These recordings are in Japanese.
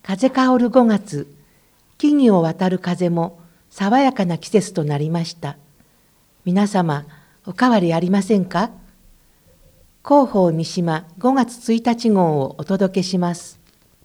風香る5月、木々を渡る風も爽やかな季節となりました。皆様、おかわりありませんか？広報三島5月1日号をお届けします。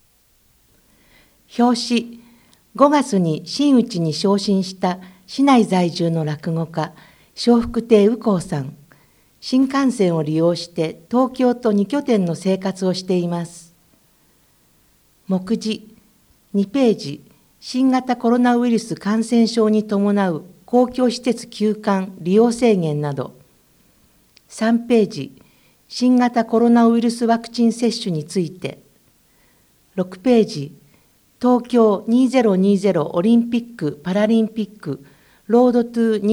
表紙、5月に真打ちに昇進した市内在住の落語家、笑福亭右近さん。新幹線を利用して東京と2拠点の生活をしています。目次、2ページ、新型コロナウイルス感染症に伴う公共施設休館利用制限など。3ページ、新型コロナウイルスワクチン接種について。6ページ、東京2020オリンピック・パラリンピックロードトゥ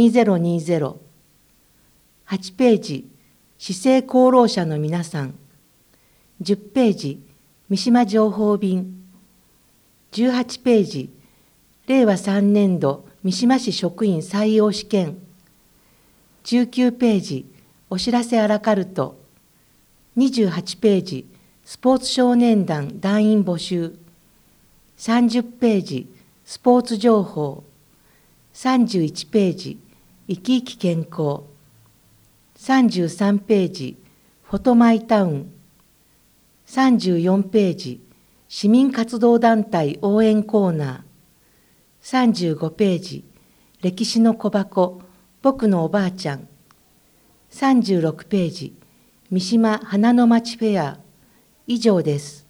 2020。8ページ、市政功労者の皆さん。10ページ、三島情報便。18ページ、令和3年度三島市職員採用試験。19ページ、お知らせアラカルト。28ページ、スポーツ少年団団員募集。30ページ、スポーツ情報。31ページ、生き生き健康。33ページ、フォトマイタウン。34ページ、市民活動団体応援コーナー。35ページ、歴史の小箱、僕のおばあちゃん。36ページ、三島花の町フェア。以上です。